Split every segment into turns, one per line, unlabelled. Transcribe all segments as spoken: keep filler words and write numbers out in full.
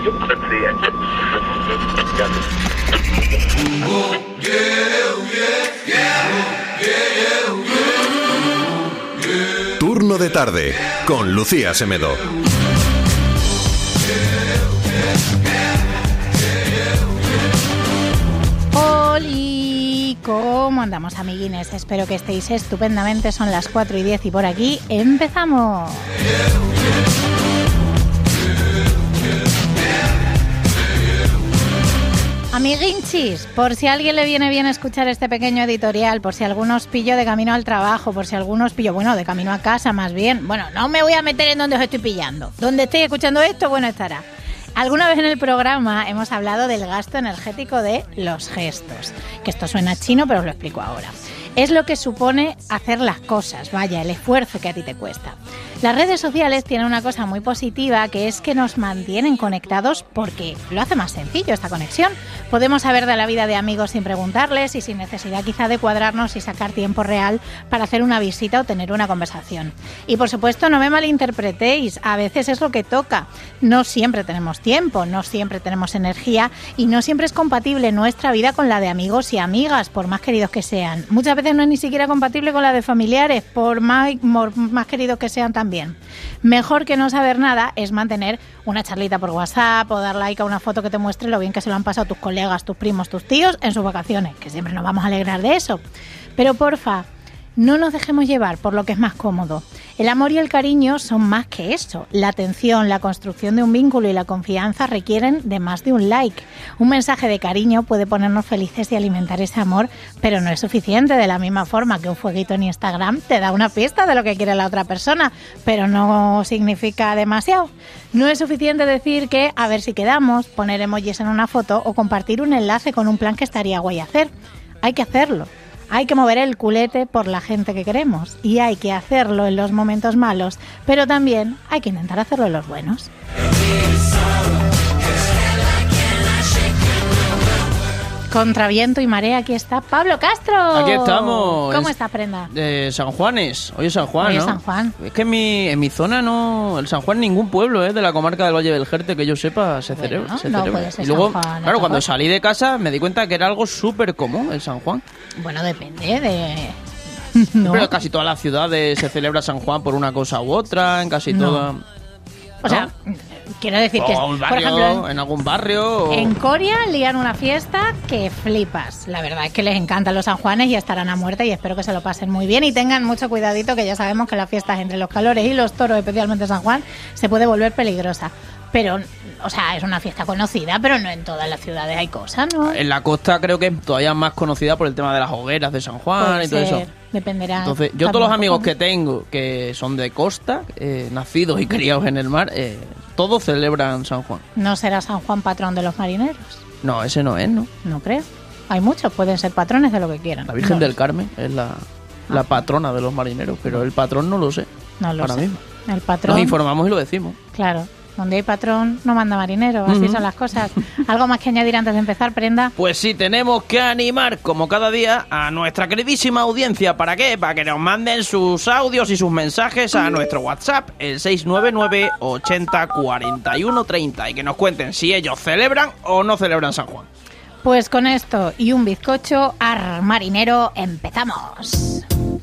Turno de tarde con Lucía Semedo.
Oli, ¿cómo andamos, amiguines? Espero que estéis estupendamente. Son las cuatro y diez y por aquí empezamos. Amiguinchis, por si a alguien le viene bien escuchar este pequeño editorial, por si alguno os pillo de camino al trabajo, por si alguno os pillo, bueno, de camino a casa más bien. Bueno, no me voy a meter en donde os estoy pillando. Donde estéis escuchando esto, bueno, estará. Alguna vez en el programa hemos hablado del gasto energético de los gestos, que esto suena chino, pero os lo explico ahora. Es lo que supone hacer las cosas, vaya, el esfuerzo que a ti te cuesta. Las redes sociales tienen una cosa muy positiva, que es que nos mantienen conectados porque lo hace más sencillo esta conexión. Podemos saber de la vida de amigos sin preguntarles y sin necesidad quizá de cuadrarnos y sacar tiempo real para hacer una visita o tener una conversación. Y por supuesto, no me malinterpretéis, a veces es lo que toca. No siempre tenemos tiempo, no siempre tenemos energía y no siempre es compatible nuestra vida con la de amigos y amigas, por más queridos que sean. Muchas veces no es ni siquiera compatible con la de familiares, por más, por más queridos que sean también. Mejor que no saber nada es mantener una charlita por WhatsApp o dar like a una foto que te muestre lo bien que se lo han pasado tus colegas, tus primos, tus tíos en sus vacaciones, que siempre nos vamos a alegrar de eso. Pero porfa, no nos dejemos llevar por lo que es más cómodo. El amor y el cariño son más que eso. La atención, la construcción de un vínculo y la confianza requieren de más de un like. Un mensaje de cariño puede ponernos felices y alimentar ese amor, pero no es suficiente. De la misma forma que un fueguito en Instagram te da una pista de lo que quiere la otra persona, pero no significa demasiado. No es suficiente decir que a ver si quedamos, poner emojis en una foto o compartir un enlace con un plan que estaría guay hacer. Hay que hacerlo. Hay que mover el culete por la gente que queremos y hay que hacerlo en los momentos malos, pero también hay que intentar hacerlo en los buenos. Contra viento y marea, aquí está Pablo Castro.
Aquí estamos.
¿Cómo estás, Prenda?
De San Juanes. Hoy es San Juan,
Hoy
¿no?
es San Juan.
Es que en mi, en mi zona no... El San Juan, ningún pueblo ¿eh? de la comarca del Valle del Jerte, que yo sepa, se
Bueno,
celebra. Se
no
celebra.
puede ser
Y luego,
San Juan,
claro, cuando
¿no?
salí de casa me di cuenta que era algo súper común el San Juan.
Bueno, depende de... No.
Pero casi todas las ciudades se celebra San Juan por una cosa u otra, en casi
No.
todas...
O sea,
¿no?
quiero decir que,
O un
por
barrio,
ejemplo, en,
en algún barrio... O...
en Coria lían una fiesta que flipas. La verdad es que les encantan los sanjuanes y estarán a muerte y espero que se lo pasen muy bien y tengan mucho cuidadito, que ya sabemos que las fiestas entre los calores y los toros, especialmente San Juan, se puede volver peligrosa. Pero, o sea, es una fiesta conocida, pero no en todas las ciudades hay cosas, ¿no?
En la costa creo que es todavía más conocida por el tema de las hogueras de San Juan
Puede
y todo
ser,
eso.
Dependerá.
Entonces, yo
también
todos los
un
amigos
poco.
que tengo que son de costa, eh, nacidos y criados en el mar, eh, todos celebran San Juan.
¿No será San Juan patrón de los marineros?
No, ese no es, ¿no?
No creo. Hay muchos, pueden ser patrones de lo que quieran.
La Virgen
No
del
lo sé.
Carmen es la, la patrona de los marineros, pero el patrón no lo sé.
No lo
ahora
sé.
mismo.
El patrón.
Nos informamos y lo decimos.
Claro. Donde hay patrón, no manda marinero. Así
Ujú.
son las cosas. ¿Algo más que añadir antes de empezar, Prenda?
Pues sí, tenemos que animar, como cada día, a nuestra queridísima audiencia. ¿Para qué? Para que nos manden sus audios y sus mensajes a nuestro WhatsApp, el seis nueve nueve, ochenta, cuarenta y uno, treinta, y que nos cuenten si ellos celebran o no celebran San Juan.
Pues con esto y un bizcocho, ar marinero, empezamos.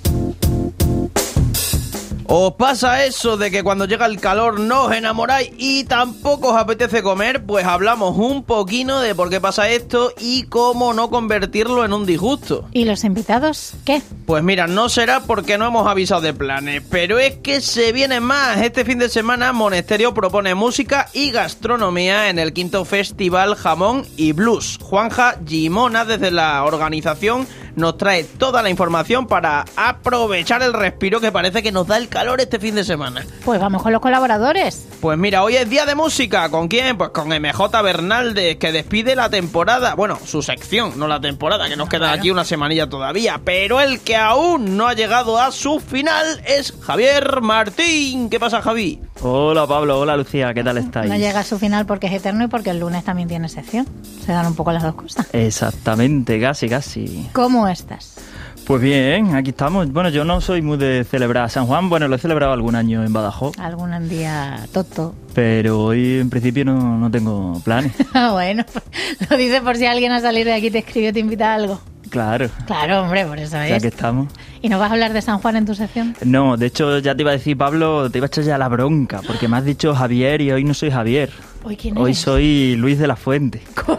¿Os pasa eso de que cuando llega el calor no os enamoráis y tampoco os apetece comer? Pues hablamos un poquito de por qué pasa esto y cómo no convertirlo en un disgusto.
¿Y los invitados qué?
Pues mira, no será porque no hemos avisado de planes, pero es que se viene más. Este fin de semana Monesterio propone música y gastronomía en el quinto Festival Jamón y Blues. Juanja Gimona, desde la organización, nos trae toda la información para aprovechar el respiro que parece que nos da el calor este fin de semana.
Pues vamos con los colaboradores.
Pues mira, hoy es día de música. ¿Con quién? Pues con M J Bernaldez, que despide la temporada. Bueno, su sección, no la temporada, que nos queda aquí una semanilla todavía. Pero el que aún no ha llegado a su final es Javier Martín. ¿Qué pasa, Javi?
Hola Pablo, hola Lucía, ¿qué tal estáis?
No llega a su final porque es eterno y porque el lunes también tiene sección. Se dan un poco las dos cosas.
Exactamente, casi, casi.
¿Cómo estás?
Pues bien, aquí estamos. Bueno, yo no soy muy de celebrar San Juan. Bueno, lo he celebrado algún año en Badajoz.
Algún día toto.
Pero hoy, en principio, no, no tengo planes.
Bueno, lo dices por si alguien al salir de aquí te escribe, te invita a algo.
Claro.
Claro, hombre, por eso es.
Ya que estamos.
¿Y no vas a hablar de San Juan en tu sección?
No, de hecho, ya te iba a decir, Pablo, te iba a echar ya la bronca, porque me has dicho Javier y hoy no soy Javier.
¿Hoy quién
Hoy
eres?
soy Luis de la Fuente.
¿Cómo?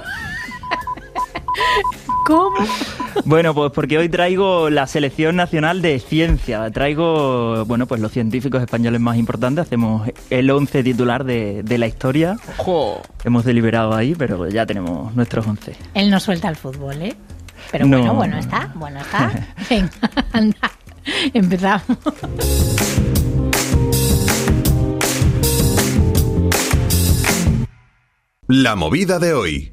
¿Cómo?
Bueno, pues porque hoy traigo la selección nacional de ciencia. Traigo, bueno, pues los científicos españoles más importantes. Hacemos el once titular de, de la historia.
¡Ojo!
Hemos deliberado ahí, pero ya tenemos nuestros once.
Él no suelta el fútbol, ¿eh? Pero
No.
bueno, bueno está, bueno está. Venga, anda, empezamos.
La movida de hoy.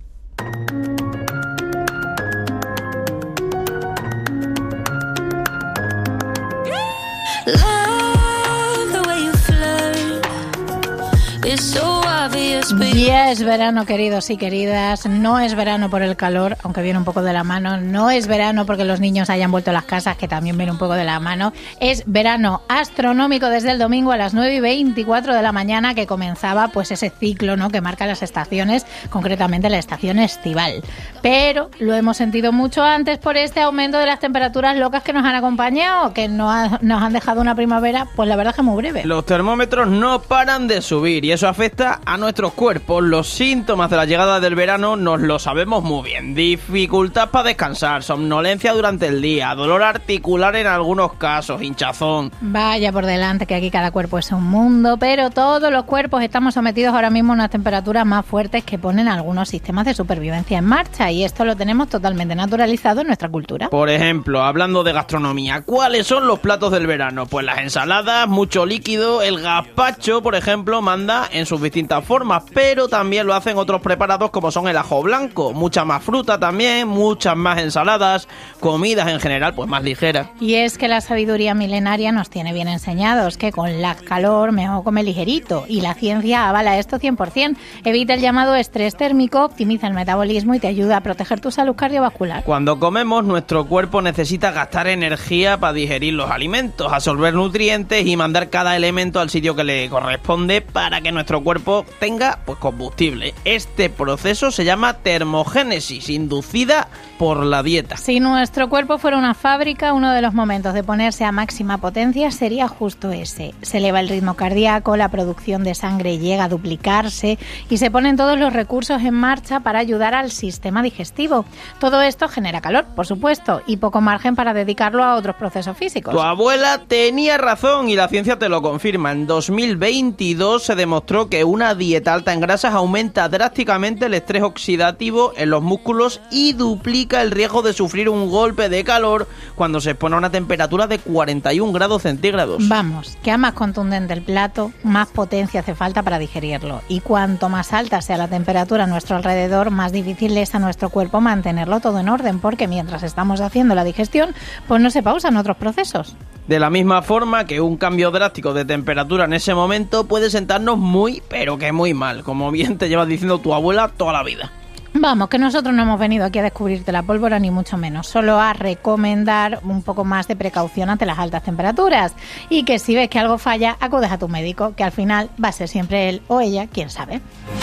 Ya es verano, queridos y queridas. No es verano por el calor, aunque viene un poco de la mano. No es verano porque los niños hayan vuelto a las casas, que también viene un poco de la mano. Es verano astronómico desde el domingo a las nueve y veinticuatro de la mañana, que comenzaba pues ese ciclo, ¿no?, que marca las estaciones, concretamente la estación estival. Pero lo hemos sentido mucho antes por este aumento de las temperaturas locas que nos han acompañado, que nos, ha- nos han dejado una primavera, pues la verdad es que muy breve.
Los termómetros no paran de subir y eso afecta a nuestros cuerpos. Los síntomas de la llegada del verano nos lo sabemos muy bien. Dificultad para descansar, somnolencia durante el día, dolor articular en algunos casos, hinchazón.
Vaya por delante, que aquí cada cuerpo es un mundo, pero todos los cuerpos estamos sometidos ahora mismo a unas temperaturas más fuertes que ponen algunos sistemas de supervivencia en marcha, y esto lo tenemos totalmente naturalizado en nuestra cultura.
Por ejemplo, hablando de gastronomía, ¿cuáles son los platos del verano? Pues las ensaladas, mucho líquido, el gazpacho, por ejemplo, manda en sus distintas formas, pero también lo hacen otros preparados como son el ajo blanco, mucha más fruta también, muchas más ensaladas, comidas en general pues más ligeras.
Y es que la sabiduría milenaria nos tiene bien enseñados que con la calor mejor come ligerito, y la ciencia avala esto cien por ciento. Evita el llamado estrés térmico, optimiza el metabolismo y te ayuda a proteger tu salud cardiovascular.
Cuando comemos, nuestro cuerpo necesita gastar energía para digerir los alimentos, absorber nutrientes y mandar cada elemento al sitio que le corresponde para que nuestro cuerpo tenga pues combustible. Este proceso se llama termogénesis, inducida por la dieta.
Si nuestro cuerpo fuera una fábrica, uno de los momentos de ponerse a máxima potencia sería justo ese. Se eleva el ritmo cardíaco, la producción de sangre llega a duplicarse y se ponen todos los recursos en marcha para ayudar al sistema digestivo. Todo esto genera calor, por supuesto, y poco margen para dedicarlo a otros procesos físicos.
Tu abuela tenía razón y la ciencia te lo confirma. En dos mil veintidós se demostró que una dieta alta en grasas aumenta drásticamente el estrés oxidativo en los músculos y duplica el riesgo de sufrir un golpe de calor cuando se expone a una temperatura de cuarenta y un grados centígrados.
Vamos, que a más contundente el plato, más potencia hace falta para digerirlo. Y cuanto más alta sea la temperatura a nuestro alrededor, más difícil es a nuestro cuerpo mantenerlo todo en orden, porque mientras estamos haciendo la digestión, pues no se pausan otros procesos.
De la misma forma que un cambio drástico de temperatura en ese momento puede sentarnos muy, pero que muy mal, como bien te llevas diciendo tu abuela toda la vida.
Vamos, que nosotros no hemos venido aquí a descubrirte la pólvora, ni mucho menos, solo a recomendar un poco más de precaución ante las altas temperaturas, y que si ves que algo falla, acudes a tu médico, que al final va a ser siempre él o ella, quién sabe.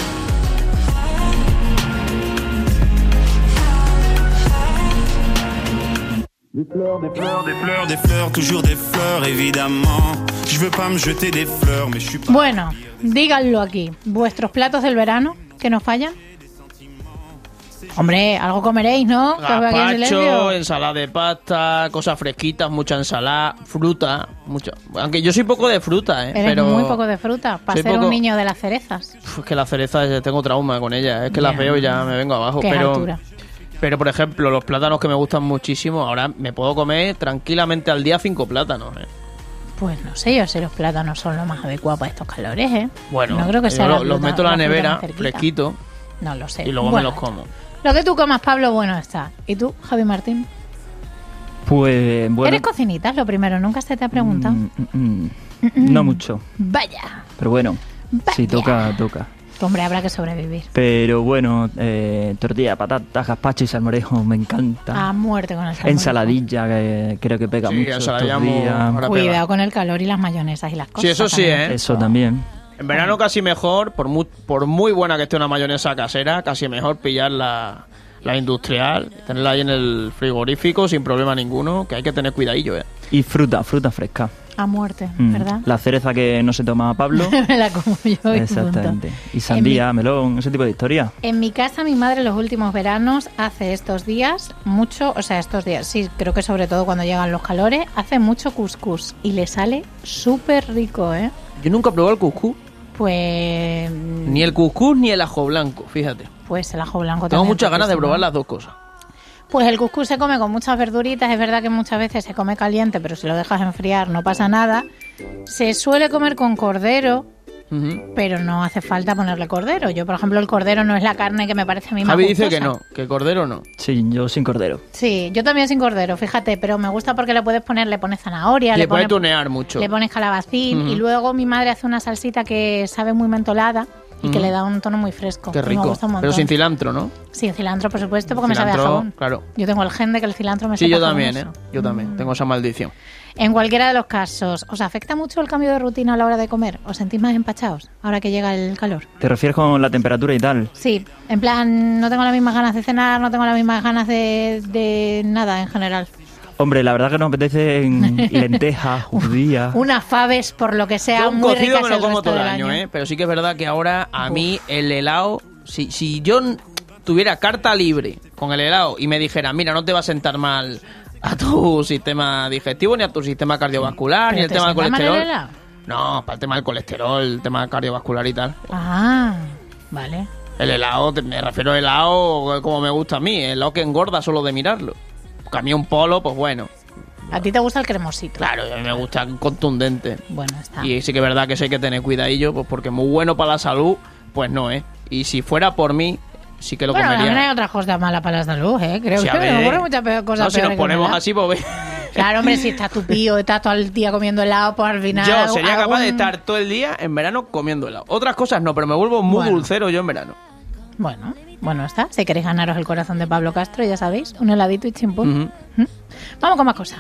Des fleurs, des fleurs, des fleurs, des fleurs, toujours des fleurs, évidemment. Je veux pas me jeter des fleurs, mais je suis pas...
Bueno, díganlo aquí, ¿vuestros platos del verano que nos fallan? Hombre, algo comeréis, ¿no? Que os veo aquí en
Gazpacho,
silencio.
ensalada de pasta, cosas fresquitas, mucha ensalada, fruta, mucha... Aunque yo soy poco de fruta, ¿eh?
Eres
pero...
muy poco de fruta, para
soy
ser
poco-
un niño de las cerezas.
Uf, es que la cereza, eh, tengo trauma con ella, es que las
Ya.
veo y ya me vengo abajo.
Qué
pero,
altura.
pero, por ejemplo, los plátanos que me gustan muchísimo, ahora me puedo comer tranquilamente al día cinco plátanos, ¿eh?
Pues no sé yo si los plátanos son lo más adecuado para estos calores, ¿eh?
Bueno,
no creo que
yo
sea
lo-
la
los
fruta-
meto en la
fruta
nevera,
más cerquita.
fresquito,
No lo sé.
y luego
Bueno,
me los como.
Lo que tú comas, Pablo, bueno está. ¿Y tú, Javi Martín?
Pues bueno.
¿Eres cocinitas? Lo primero, nunca se te ha preguntado.
Mm, mm, mm. No mucho,
Vaya.
pero bueno,
Vaya.
si toca, toca.
Hombre, habrá que sobrevivir.
Pero bueno, eh, tortilla de patatas, gazpacho y salmorejo, me encanta.
A muerte con el salmorejo.
Ensaladilla, que creo que pega
Sí,
mucho
ensaladilla
estos
muy-
días.
ahora
Cuidado
pega.
con el calor y las mayonesas y las cosas.
Sí, eso sí,
también.
¿eh?
Eso también.
En verano casi mejor, por muy, por muy buena que esté una mayonesa casera, casi mejor pillar la, la industrial, tenerla ahí en el frigorífico sin problema ninguno, que hay que tener cuidadillo, ¿eh?
Y fruta, fruta fresca.
A muerte,
Mm.
¿verdad?
La cereza que no se toma Pablo.
Me la como yo y punto.
Exactamente. Y sandía, melón, ese tipo de historia.
En mi casa, mi madre los últimos veranos hace estos días mucho, o sea, estos días, sí, creo que sobre todo cuando llegan los calores, hace mucho cuscús y le sale súper rico, ¿eh?
Yo nunca he probado el cuscús,
Pues...
ni el cuscús ni el ajo blanco, fíjate.
Pues el ajo blanco
Tengo
también
muchas ganas de
riquísimo.
probar las dos cosas.
Pues el cuscús se come con muchas verduritas, es verdad que muchas veces se come caliente, pero si lo dejas enfriar no pasa nada. Se suele comer con cordero,
Ujú.
pero no hace falta ponerle cordero. Yo, por ejemplo, el cordero no es la carne que me parece a mí más
Javi dice
gustosa.
que no, que cordero no.
Sí, yo sin cordero.
Sí, yo también sin cordero, fíjate, pero me gusta porque le puedes poner, le pones zanahoria,
Le
le
puede
pones,
tunear mucho.
le pones calabacín
Ujú.
y luego mi madre hace una salsita que sabe muy mentolada y que
Ujú.
le da un tono muy fresco.
Qué
y me
rico.
gusta un montón.
Pero sin cilantro, ¿no?
Sin cilantro, por supuesto, porque me sabe a
Cilantro,
jabón.
claro.
Yo tengo el gen de que el cilantro me
Sí,
sepa
yo también, ¿eh?
jabonoso.
Yo también. Tengo esa maldición.
En cualquiera de los casos, ¿os afecta mucho el cambio de rutina a la hora de comer? ¿Os sentís más empachados ahora que llega el calor?
¿Te refieres con la temperatura y tal?
Sí, en plan, no tengo las mismas ganas de cenar, no tengo las mismas ganas de, de nada en general.
Hombre, la verdad que nos apetecen lentejas, judías.
Unas faves, por lo que sea,
Yo un
muy
cocido
ricas
me lo
el
como
resto
todo el
del
año, ¿eh? Pero sí que es verdad que ahora a mí el helado, si, si yo n- tuviera carta libre con el helado y me dijera, mira, no te va a sentar mal a tu sistema digestivo, ni a tu sistema cardiovascular, ni
¿Pero
el
te
tema del
sienta mal el
colesterol.
helado?
No, para el tema del colesterol, el tema cardiovascular y tal.
Ah, vale.
El helado, te- me refiero a helado como me gusta a mí, el helado que engorda solo de mirarlo. Porque a mí un polo, pues bueno,
A ti te gusta el cremosito.
claro, a mí me gusta contundente.
Bueno, está.
Y sí que es verdad que sí hay que tener cuidadillo, pues porque muy bueno para la salud, pues no, ¿eh? Y si fuera por mí, sí que lo
Bueno,
comería.
también hay otras cosas malas para la salud, ¿eh? Creo
Sí, a
que me
ver.
ocurren muchas peor- cosas
No, si nos
peores que
ponemos
un helado.
así, pues ve-
Claro, hombre, si estás tu pío, estás todo el día comiendo helado, pues al final...
yo sería capaz de
algún-
estar todo el día en verano comiendo helado. Otras cosas no, pero me vuelvo muy
Bueno.
dulcero yo en verano.
Bueno, bueno está. Si queréis ganaros el corazón de Pablo Castro, ya sabéis, un heladito y chimpún.
Ujú.
¿Mm? Vamos con más cosas.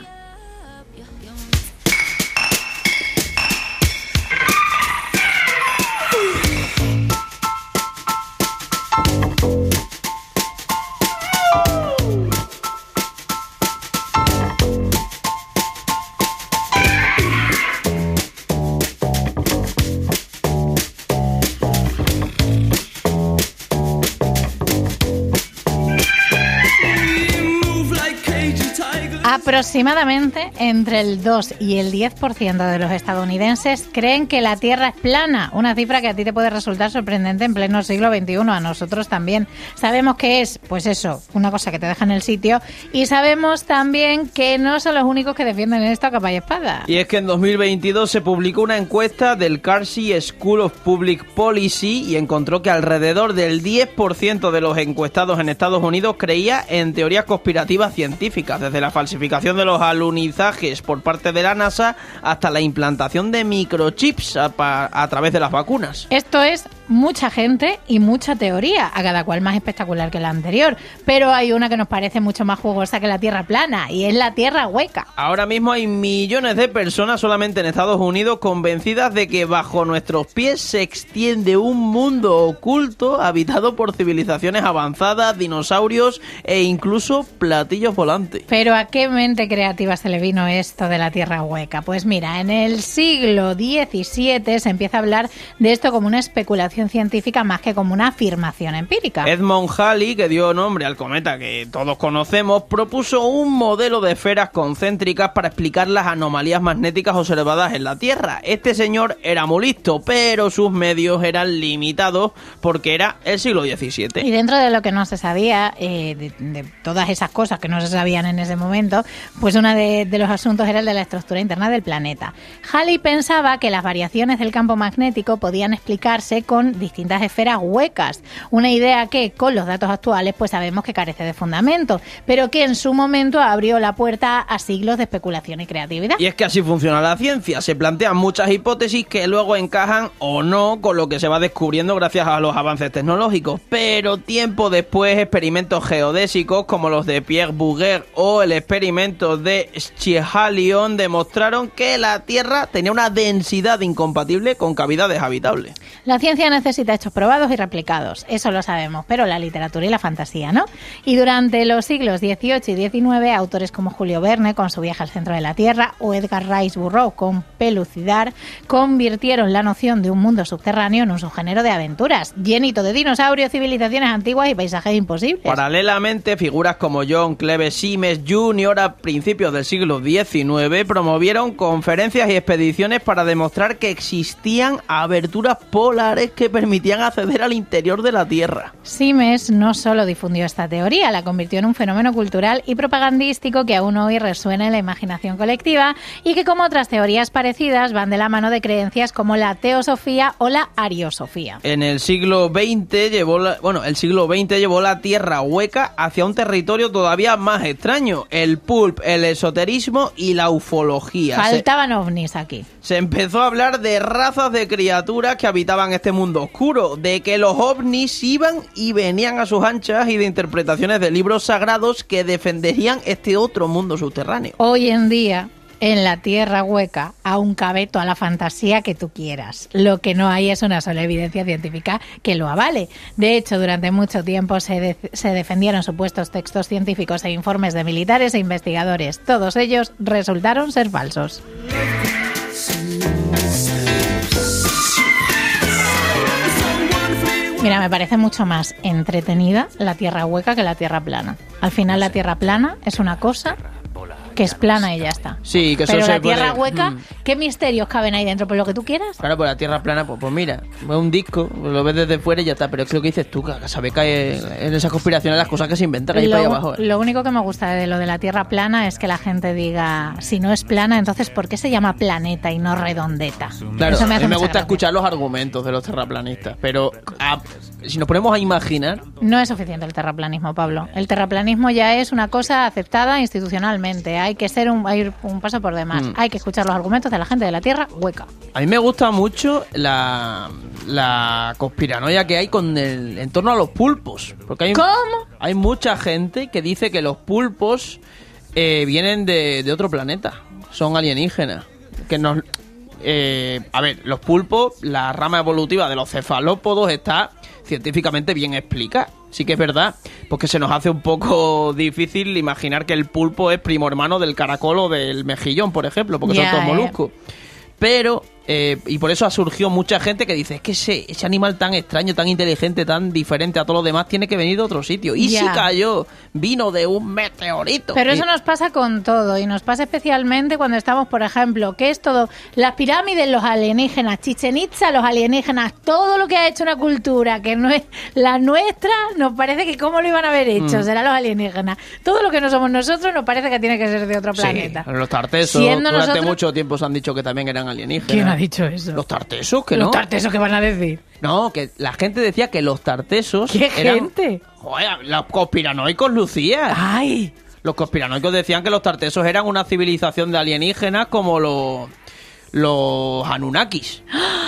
Aproximadamente entre el dos y el diez por ciento de los estadounidenses creen que la Tierra es plana, una cifra que a ti te puede resultar sorprendente en pleno siglo veintiuno, a nosotros también. Sabemos que es, pues eso, una cosa que te deja en el sitio, y sabemos también que no son los únicos que defienden esto a capa y espada.
Y es que en dos mil veintidós se publicó una encuesta del Carsey School of Public Policy y encontró que alrededor del diez por ciento de los encuestados en Estados Unidos creía en teorías conspirativas científicas, desde la falsificación de los alunizajes por parte de la NASA hasta la implantación de microchips a, pa- a través de las vacunas.
Esto es mucha gente y mucha teoría, a cada cual más espectacular que la anterior, pero hay una que nos parece mucho más jugosa que la Tierra plana, y es la Tierra hueca.
Ahora mismo hay millones de personas solamente en Estados Unidos convencidas de que bajo nuestros pies se extiende un mundo oculto habitado por civilizaciones avanzadas, dinosaurios e incluso platillos volantes.
Pero ¿a qué mente creativa se le vino esto de la Tierra hueca? Pues mira, en el siglo diecisiete se empieza a hablar de esto como una especulación científica más que como una afirmación empírica.
Edmond Halley, que dio nombre al cometa que todos conocemos, propuso un modelo de esferas concéntricas para explicar las anomalías magnéticas observadas en la Tierra. Este señor era muy listo, pero sus medios eran limitados porque era el siglo diecisiete.
Y dentro de lo que no se sabía, eh, de, de todas esas cosas que no se sabían en ese momento, pues uno de, de los asuntos era el de la estructura interna del planeta. Halley pensaba que las variaciones del campo magnético podían explicarse con con distintas esferas huecas. Una idea que, con los datos actuales, pues sabemos que carece de fundamento, pero que en su momento abrió la puerta a siglos de especulación y creatividad.
Y es que así funciona la ciencia. Se plantean muchas hipótesis que luego encajan o no con lo que se va descubriendo gracias a los avances tecnológicos. Pero tiempo después, experimentos geodésicos como los de Pierre Bouguer o el experimento de Schiehallion demostraron que la Tierra tenía una densidad incompatible con cavidades habitables.
La ciencia necesita hechos probados y replicados, eso lo sabemos, pero la literatura y la fantasía, ¿no? Y durante los siglos dieciocho y diecinueve, autores como Julio Verne con su Viaje al centro de la Tierra o Edgar Rice Burroughs con Pelucidar convirtieron la noción de un mundo subterráneo en un subgénero de aventuras, llenito de dinosaurios, civilizaciones antiguas y paisajes imposibles.
Paralelamente, figuras como John Cleves Simes junior a principios del siglo diecinueve promovieron conferencias y expediciones para demostrar que existían aberturas polares que permitían acceder al interior de la Tierra.
Simes no solo difundió esta teoría, la convirtió en un fenómeno cultural y propagandístico que aún hoy resuena en la imaginación colectiva y que, como otras teorías parecidas, van de la mano de creencias como la teosofía o la ariosofía.
En el siglo veinte llevó la, bueno, el siglo veinte llevó la Tierra hueca hacia un territorio todavía más extraño, el pulp, el esoterismo y la ufología.
Faltaban se, ovnis aquí.
Se empezó a hablar de razas de criaturas que habitaban este mundo oscuro, de que los ovnis iban y venían a sus anchas y de interpretaciones de libros sagrados que defenderían este otro mundo subterráneo.
Hoy en día, en la Tierra hueca, aún cabe toda la fantasía que tú quieras. Lo que no hay es una sola evidencia científica que lo avale. De hecho, durante mucho tiempo se, de- se defendieron supuestos textos científicos e informes de militares e investigadores. Todos ellos resultaron ser falsos. Mira, me parece mucho más entretenida la Tierra hueca que la Tierra plana. Al final la Tierra plana es una cosa que es plana y ya está.
Sí, que eso
Pero
se
la Tierra
puede...
hueca,
Mm.
¿qué misterios caben ahí dentro? Pues lo que tú quieras.
Claro, pues la Tierra plana, pues, pues mira, es un disco, lo ves desde fuera y ya está, pero es lo que dices tú, que sabes que hay en esas conspiraciones las cosas que se inventan ahí
Lo,
para allá abajo. ¿eh?
lo único que me gusta de lo de la Tierra plana es que la gente diga, si no es plana, entonces ¿por qué se llama planeta y no redondeta?
Claro,
Eso me
a
hace
mí me
mucha
gusta
gracia.
escuchar los argumentos de los terraplanistas, pero a- si nos ponemos a imaginar...
No es suficiente el terraplanismo, Pablo. El terraplanismo ya es una cosa aceptada institucionalmente. Hay que ser un, hay un paso por demás.
Mm.
Hay que escuchar los argumentos de la gente de la Tierra hueca.
A mí me gusta mucho la, la conspiranoia que hay con el, en torno a los pulpos. Porque hay,
¿Cómo?
hay mucha gente que dice que los pulpos eh, vienen de, de otro planeta, son alienígenas. Que nos, eh, a ver, los pulpos, la rama evolutiva de los cefalópodos está científicamente bien explicada. Sí que es verdad, porque se nos hace un poco difícil imaginar que el pulpo es primo hermano del caracol o del mejillón, por ejemplo, porque
Ya,
son todos
eh.
moluscos. Pero, eh, y por eso ha surgido mucha gente que dice, es que ese, ese animal tan extraño, tan inteligente, tan diferente a todos los demás, tiene que venir de otro sitio. Y
Ya.
si cayó, vino de un meteorito.
Pero
Y-
eso nos pasa con todo y nos pasa especialmente cuando estamos, por ejemplo, que es todo, las pirámides, los alienígenas, Chichén Itzá, los alienígenas, todo lo que ha hecho una cultura que no es la nuestra, nos parece que cómo lo iban a haber hecho,
Mm.
serán los alienígenas. Todo lo que no somos nosotros nos parece que tiene que ser de otro
Sí,
planeta.
los tartesos,
Siendo
durante
nosotros-
mucho tiempo se han dicho que también eran alienígenas.
¿Quién ha dicho eso?
Los tartesos, que
Los
no.
tartesos que van a decir.
No, que la gente decía que los tartesos
¿Qué
eran...
gente?
Joder, los conspiranoicos, Lucía.
¡Ay!
Los conspiranoicos decían que los tartesos eran una civilización de alienígenas como los los Anunnakis.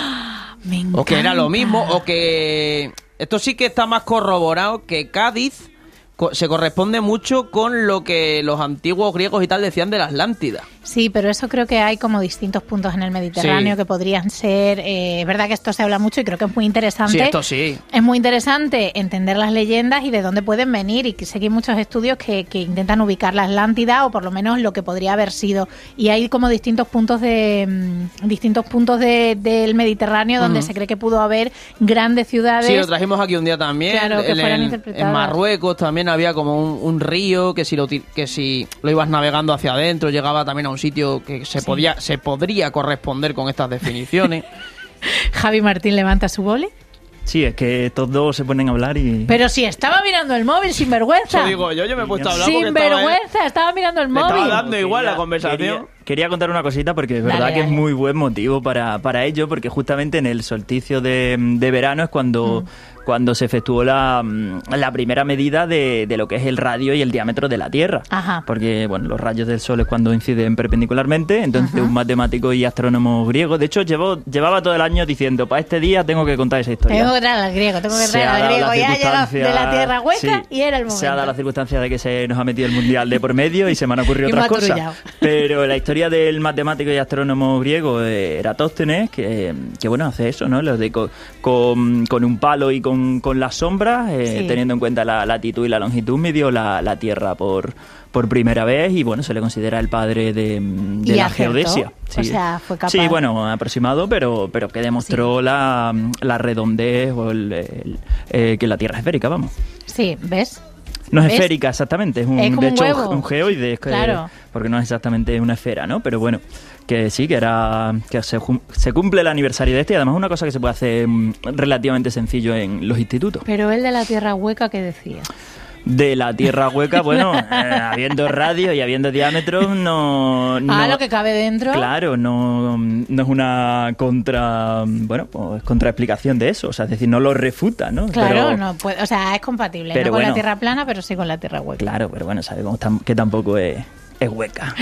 Me
O que era lo
encanta.
mismo, o que... Esto sí que está más corroborado, que Cádiz co- se corresponde mucho con lo que los antiguos griegos y tal decían de la Atlántida.
Sí, pero eso creo que hay como distintos puntos en el Mediterráneo
Sí.
que podrían ser... eh, es verdad que esto se habla mucho y creo que es muy interesante.
Sí, esto sí.
Es muy interesante entender las leyendas y de dónde pueden venir, y que sé que hay muchos estudios que, que intentan ubicar la Atlántida o por lo menos lo que podría haber sido. Y hay como distintos puntos de mm, distintos puntos de- del Mediterráneo donde
Ujú.
se cree que pudo haber grandes ciudades.
Sí, lo trajimos aquí un día también.
Claro, que
en,
fueran
en-
interpretadas.
en Marruecos también había como un, un río que si, lo, ti- que si lo ibas navegando hacia adentro llegaba también a un sitio que se,
Sí.
podía, se podría corresponder con estas definiciones.
Javi Martín levanta su boli.
Sí, es que estos dos se ponen a hablar y...
Pero si estaba mirando el móvil, sin vergüenza.
Eso digo yo, yo me he puesto a hablar
Sin
porque estaba,
vergüenza, estaba mirando el
le estaba
móvil.
dando igual la conversación.
Quería, quería contar una cosita porque es
Dale,
verdad que
dale.
es muy buen motivo para, para ello, porque justamente en el solsticio de, de verano es cuando, mm. cuando se efectuó la, la primera medida de, de lo que es el radio y el diámetro de la Tierra.
Ajá.
Porque, bueno, los rayos del Sol es cuando inciden perpendicularmente, entonces
Ajá.
un matemático y astrónomo griego, de hecho llevó, llevaba todo el año diciendo, para este día tengo que contar esa historia.
Tengo que traer al griego, tengo que
Se
traer
ha
al
dado
griego.
la
Ya ha llegado
circunstancia-
de la tierra hueca
sí,
y era el momento.
Se ha dado la circunstancia de que se nos ha metido el mundial de por medio y se me han ocurrido
Y
otras
me ha
cosas.
trullado.
Pero la historia del matemático y astrónomo griego eh, Eratóstenes, que, que bueno, hace eso, ¿no? Lo de co- con, con un palo y con, con las sombras, eh,
Sí.
teniendo en cuenta la latitud y la longitud, midió la, la Tierra por, por primera vez y bueno, se le considera el padre de, de
¿Y
la
acertó?
geodesia.
O sea, fue capaz-
Sí, bueno, aproximado, pero, pero que demostró la, la redondez o el, el- eh, que la Tierra es esférica, vamos.
Sí, ¿ves?
No es
¿Ves?
esférica exactamente, es un,
Es como
de
un
hecho
huevo.
un geoide, es que-
Claro.
porque no es exactamente una esfera, ¿no? Pero bueno, que sí, que era que se, jum- se cumple el aniversario de este y además es una cosa que se puede hacer mm, relativamente sencillo en los institutos.
Pero él de la tierra hueca, ¿qué decía?
De la Tierra hueca, bueno, eh, habiendo radio y habiendo diámetros, no, no...
Ah, lo que cabe dentro.
Claro, no, no es una contra, bueno, pues contraexplicación de eso, o sea, es decir, no lo refuta, ¿no?
Claro,
Pero-
no puede, o sea, es compatible,
pero
no con la
bueno.
tierra plana, pero sí con la tierra hueca.
Claro, pero bueno, sabemos tam- que tampoco es, es hueca.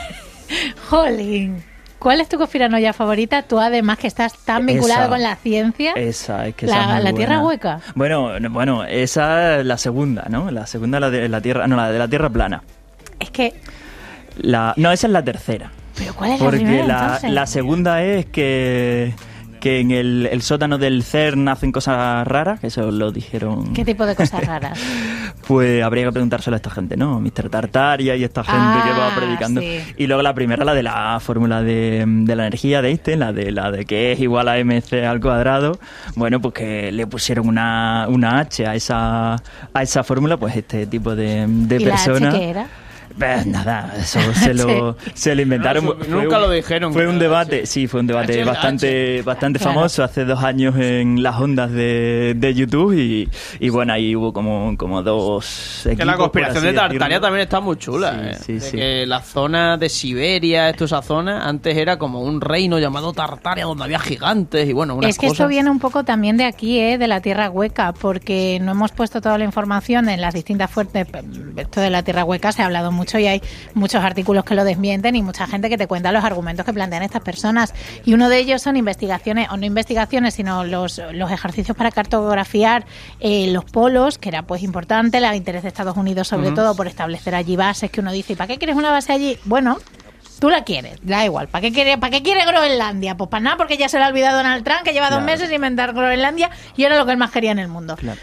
Jolín, ¿cuál es tu conspiranoia favorita? Tú además que estás tan vinculado
Esa.
con la ciencia.
Esa, es que
La-
esa es muy
la tierra
buena.
hueca.
Bueno, no, bueno, esa es la segunda, ¿no? La segunda la de la tierra, no, la de la tierra plana.
Es que,
La, no, esa es la tercera.
¿pero cuál es la
Porque
primera
la,
entonces?
la segunda es que, que en el, el sótano del CERN hacen cosas raras, que eso lo dijeron.
¿Qué tipo de cosas raras?
Pues habría que preguntárselo a esta gente, ¿no? mister Tartaria y esta gente
Ah,
que va predicando.
sí.
Y luego la primera, la de la fórmula de, de la energía de Einstein, la de la de que es igual a mc al cuadrado. Bueno, pues que le pusieron una, una H a esa, a esa fórmula, pues este tipo de, de
¿Y la H
personas.
qué era?
Pues nada, eso se lo, se lo inventaron.
No,
Fue
nunca
un-
lo dijeron
Fue
que
un
era
debate,
H.
sí, fue un debate
H es la
bastante, bastante
Claro.
famoso hace dos años en las ondas de, de YouTube y, y bueno, ahí hubo como, como dos
Que
equipos,
la
por
conspiración
así
de Tartaria
decirlo.
también está muy chula.
Sí,
eh.
sí,
De
sí.
que la zona de Siberia, esto, esa zona, antes era como un reino llamado Tartaria donde había gigantes y bueno, unas
Es que
cosas.
esto viene un poco también de aquí, ¿eh? De la tierra hueca, porque no hemos puesto toda la información en las distintas fuentes. Esto de la tierra hueca se ha hablado mucho y hay muchos artículos que lo desmienten y mucha gente que te cuenta los argumentos que plantean estas personas. Y uno de ellos son investigaciones, o no investigaciones, sino los, los ejercicios para cartografiar eh, los polos, que era pues importante, el interés de Estados Unidos sobre
Ujú.
todo por establecer allí bases, que uno dice, ¿y para qué quieres una base allí? Bueno, tú la quieres, da igual. ¿Para qué quiere, para qué quiere Groenlandia? Pues para nada, porque ya se lo ha olvidado Donald Trump, que lleva dos
Claro.
meses inventar Groenlandia y era lo que él más quería en el mundo.
Claro.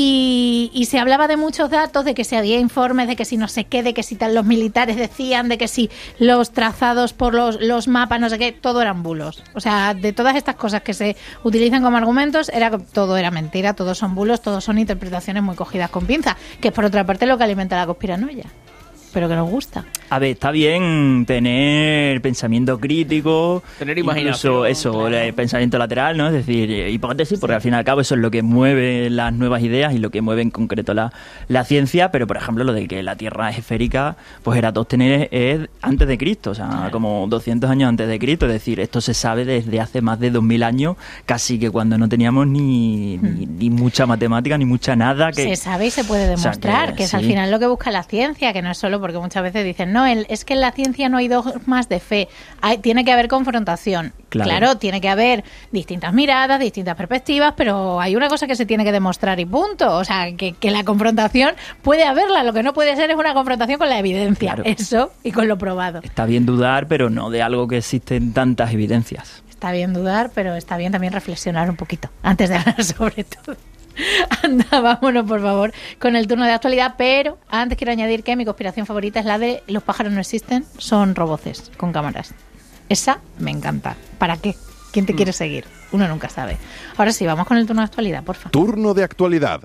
Y, y se hablaba de muchos datos, de que si había informes, de que si no sé qué, de que si tal los militares decían, de que si los trazados por los, los mapas, no sé qué, todo eran bulos. O sea, de todas estas cosas que se utilizan como argumentos, era todo era mentira, todos son bulos, todos son interpretaciones muy cogidas con pinza, que es por otra parte lo que alimenta la conspiranoia, pero que nos gusta.
A ver, está bien tener pensamiento crítico,
Tener
incluso
imaginación,
eso,
claro.
el pensamiento lateral, ¿no? Es decir, eh, hipótesis, porque al fin y al cabo eso es lo que mueve las nuevas ideas y lo que mueve en concreto la, la ciencia, pero por ejemplo lo de que la Tierra es esférica, pues Eratóstenes es antes de Cristo, o sea, como doscientos años antes de Cristo, es decir, esto se sabe desde hace más de dos mil años, casi que cuando no teníamos ni, ni, ni mucha matemática, ni mucha nada. Que,
Se sabe y se puede
o sea,
demostrar, que, es al
sí.
final lo que busca la ciencia, que no es solo porque muchas veces dicen, no, el- es que en la ciencia no hay dogmas de fe, hay, tiene que haber confrontación.
Claro.
Claro, tiene que haber distintas miradas, distintas perspectivas, pero hay una cosa que se tiene que demostrar y punto. O sea, que, que la confrontación puede haberla, lo que no puede ser es una confrontación con la evidencia,
Claro.
eso y con lo probado.
Está bien dudar, pero no de algo que existen tantas evidencias.
Está bien dudar, pero está bien también reflexionar un poquito antes de hablar sobre todo. Anda, vámonos por favor con el turno de actualidad, pero antes quiero añadir que mi conspiración favorita es la de los pájaros no existen, son roboces con cámaras. Esa me encanta. ¿Para qué? ¿Quién te quiere seguir? Uno nunca sabe. Ahora sí, vamos con el turno de actualidad, por favor.
Turno de actualidad.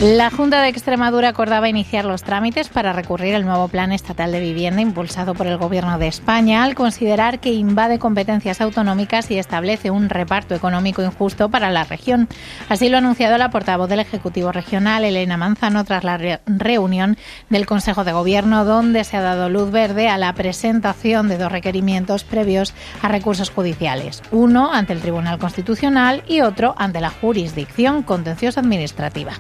La Junta de Extremadura acordaba iniciar los trámites para recurrir al nuevo Plan Estatal de Vivienda impulsado por el Gobierno de España al considerar que invade competencias autonómicas y establece un reparto económico injusto para la región. Así lo ha anunciado la portavoz del Ejecutivo Regional, Elena Manzano, tras la re- reunión del Consejo de Gobierno, donde se ha dado luz verde a la presentación de dos requerimientos previos a recursos judiciales, uno ante el Tribunal Constitucional y otro ante la Jurisdicción Contencioso Administrativa.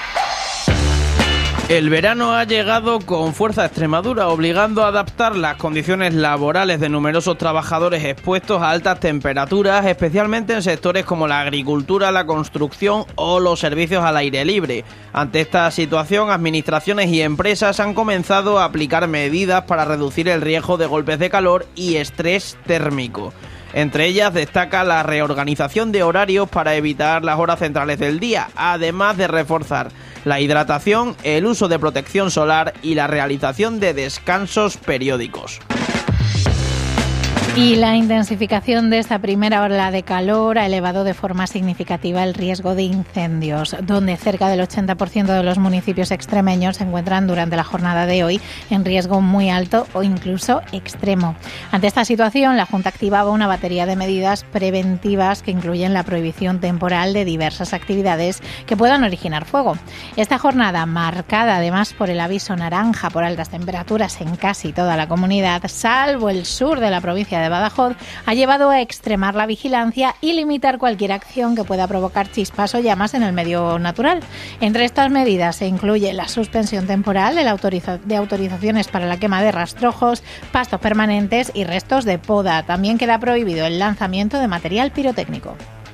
El verano ha llegado con fuerza a Extremadura, obligando a adaptar las condiciones laborales de numerosos trabajadores expuestos a altas temperaturas, especialmente en sectores como la agricultura, la construcción o los servicios al aire libre. Ante esta situación, administraciones y empresas han comenzado a aplicar medidas para reducir el riesgo de golpes de calor y estrés térmico. Entre ellas destaca la reorganización de horarios para evitar las horas centrales del día, además de reforzar la hidratación, el uso de protección solar y la realización de descansos periódicos.
Y la intensificación de esta primera ola de calor ha elevado de forma significativa el riesgo de incendios, donde cerca del ochenta por ciento de los municipios extremeños se encuentran durante la jornada de hoy en riesgo muy alto o incluso extremo. Ante esta situación, la Junta activaba una batería de medidas preventivas que incluyen la prohibición temporal de diversas actividades que puedan originar fuego. Esta jornada, marcada además por el aviso naranja por altas temperaturas en casi toda la comunidad, salvo el sur de la provincia de Badajoz, ha llevado a extremar la vigilancia y limitar cualquier acción que pueda provocar chispas o llamas en el medio natural. Entre estas medidas se incluye la suspensión temporal de, la autoriza- de autorizaciones para la quema de rastrojos, pastos permanentes y restos de poda. También queda prohibido el lanzamiento de material pirotécnico.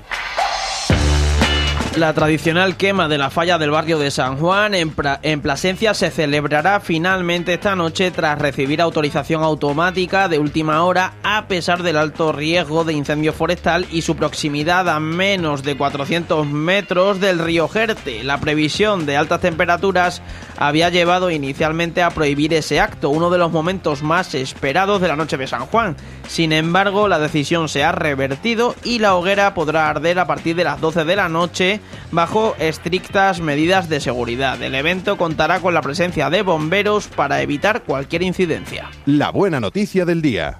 La tradicional quema de la falla del barrio de San Juan en, pra- en Plasencia se celebrará finalmente esta noche tras recibir autorización automática de última hora, a pesar del alto riesgo de incendio forestal y su proximidad a menos de cuatrocientos metros del río Jerte. La previsión de altas temperaturas había llevado inicialmente a prohibir ese acto, uno de los momentos más esperados de la noche de San Juan. Sin embargo, la decisión se ha revertido y la hoguera podrá arder a partir de las doce de la noche bajo estrictas medidas de seguridad. El evento contará con la presencia de bomberos para evitar cualquier incidencia.
La buena noticia del día.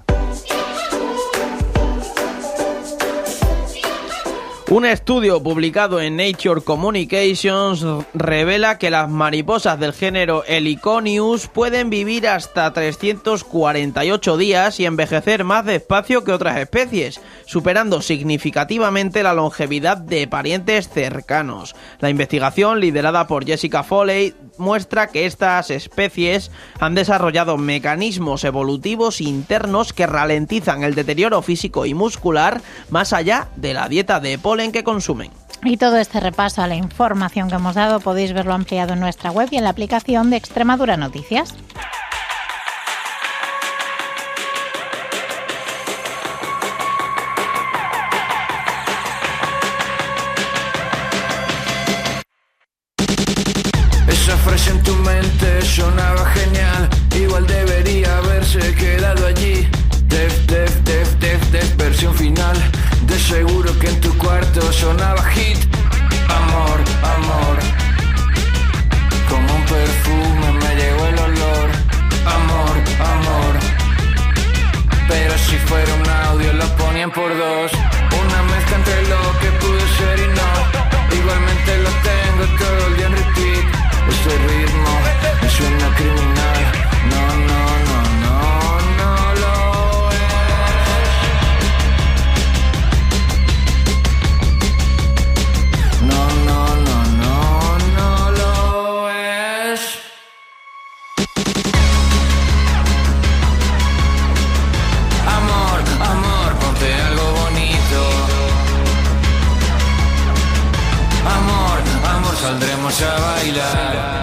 Un estudio publicado en Nature Communications revela que las mariposas del género Heliconius pueden vivir hasta trescientos cuarenta y ocho días y envejecer más despacio que otras especies, superando significativamente la longevidad de parientes cercanos. La investigación, liderada por Jessica Foley, muestra que estas especies han desarrollado mecanismos evolutivos internos que ralentizan el deterioro físico y muscular más allá de la dieta de polen que consumen.
Y todo este repaso a la información que hemos dado podéis verlo ampliado en nuestra web y en la aplicación de Extremadura Noticias.
Esa frase en tu mente sonaba genial, igual debería haberse quedado allí. Def, def, def, def, def, versión final. De seguro que en tu cuarto sonaba hit. Amor, amor, como un perfume me llegó el olor. Amor, amor, pero si fuera un audio lo ponían por dos. Una mezcla entre lo que pudo ser y no. Igualmente lo tengo todo el día en repeat. Este ritmo me suena criminal. No, no, no, no, no lo es. No, no, no, no, no lo es. Amor, amor, ponte algo bonito. Amor, amor, saldremos a bailar.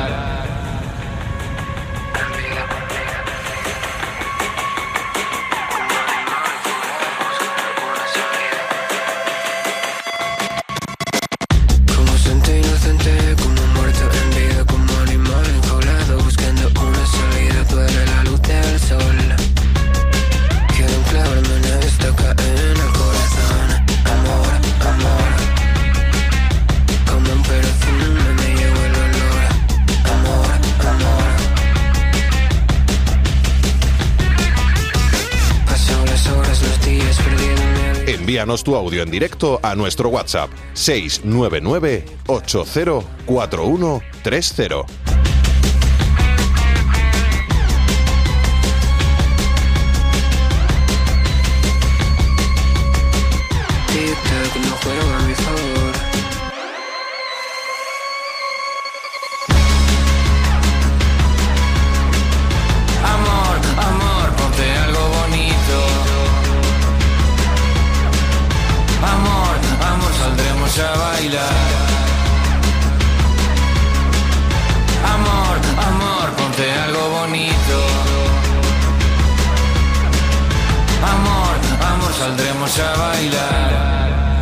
Como sente inocente, como muerto en vida, como animal enjaulado, buscando una salida para la luz del sol. Quiero clavarme una estaca en el corazón. Amor, amor, como un perfume me llevo el olor.
envíanos tu audio en directo a nuestro WhatsApp seis nueve nueve ocho cero cuatro uno tres cero.
Tic-tac, no juega a mi favor. Amor, amor, ponte algo bonito. Amor, amor, saldremos a bailar. Amor, amor, ponte algo bonito. Amor, amor, saldremos a bailar.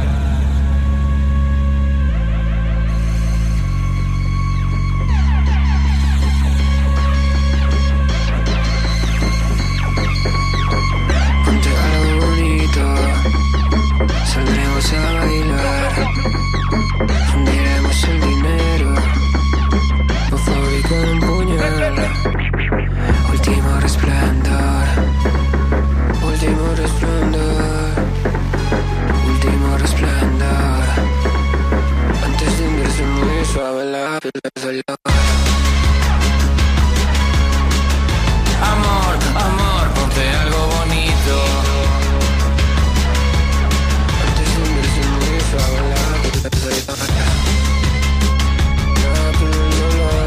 Ponte algo bonito. Saldremos a bailar. Fundiremos el dinero. Por fabricar un puñal. Último resplandor. Último resplandor. Último resplandor. Antes de hundirse muy suave la piel del dolor. Amor, amor, ponte algo bonito. Antes de hundirse muy suave la piel del dolor. La piel del dolor.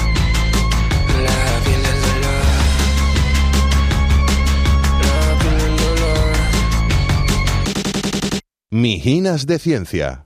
La piel del dolor. La piel del dolor.
Mijinas de Ciencia.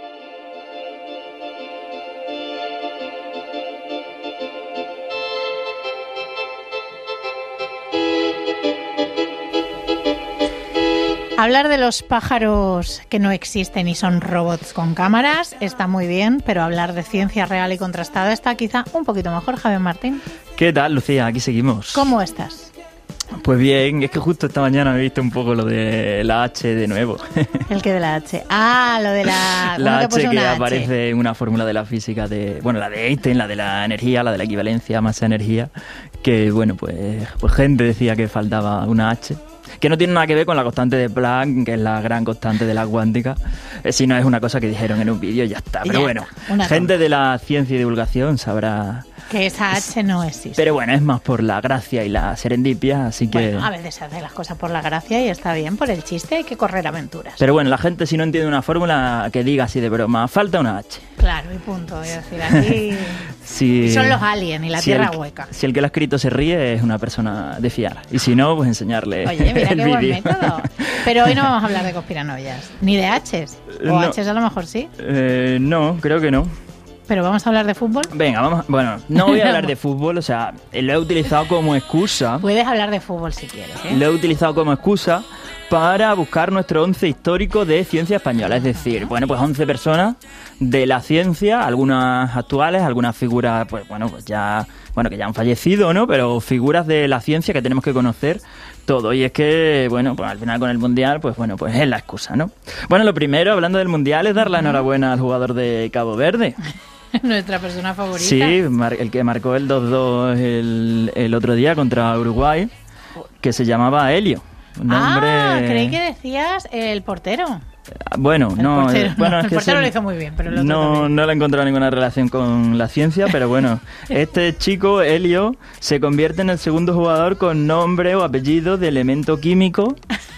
Hablar de los pájaros que no existen y son robots con cámaras está muy bien, pero hablar de ciencia real y contrastada está quizá un poquito mejor. Javier Martín,
¿Qué tal, Lucía? Aquí seguimos.
¿cómo estás?
Pues bien, es que justo esta mañana he visto un poco lo de la H de nuevo.
El que de la H. Ah, lo de la...
La
uno que
H
puso
que
una H.
aparece en una fórmula de la física de... Bueno, la de Einstein, la de la energía, la de la equivalencia, masa-energía. Que, bueno, pues, pues gente decía que faltaba una H. Que no tiene nada que ver con la constante de Planck, que es la gran constante de la cuántica, eh, sino es una cosa que dijeron en un vídeo y ya está. Pero
Ya
bueno,
está, una
gente de la ciencia y divulgación sabrá...
Que esa H no existe.
Pero bueno, es más por la gracia y la serendipia, así que...
Bueno, a veces se hacen las cosas por la gracia y está bien, por el chiste hay que correr aventuras.
Pero bueno, la gente si no entiende una fórmula que diga así de broma, falta una H.
Claro, y punto. Es decir, aquí
Si,
son los aliens y la
si
tierra
el,
hueca.
Si el que lo ha escrito se ríe, es una persona de fiar. Y si no, pues enseñarle
Oye, mira
el
qué buen
vídeo.
método. Pero hoy no vamos a hablar de conspiranoias, ni de Hs. O
No.
Hs a lo mejor sí.
Eh, no, creo que no.
Pero vamos a hablar de fútbol.
Venga, vamos. Bueno, no voy a hablar de fútbol, o sea, lo he utilizado como excusa.
Puedes hablar de fútbol si quieres, ¿eh?
Lo he utilizado como excusa para buscar nuestro once histórico de ciencia española. Es decir, bueno, pues once personas de la ciencia, algunas actuales, algunas figuras, pues bueno, pues ya, bueno, que ya han fallecido, ¿no? Pero figuras de la ciencia que tenemos que conocer todo. Y es que, bueno, pues al final con el Mundial, pues bueno, pues es la excusa, ¿no? Bueno, lo primero, hablando del Mundial, es dar la enhorabuena al jugador de Cabo Verde.
Nuestra persona favorita.
Sí, mar- el que marcó el dos dos el, el otro día contra Uruguay, que se llamaba Helio. Un nombre...
Ah, creí que decías el portero.
Bueno,
El
no,
portero,
eh, bueno,
no,
es
el
que
portero
ese-
lo hizo muy bien, pero el otro
no,
también.
no le he encontrado ninguna relación con la ciencia, pero bueno, este chico, Helio, se convierte en el segundo jugador con nombre o apellido de elemento químico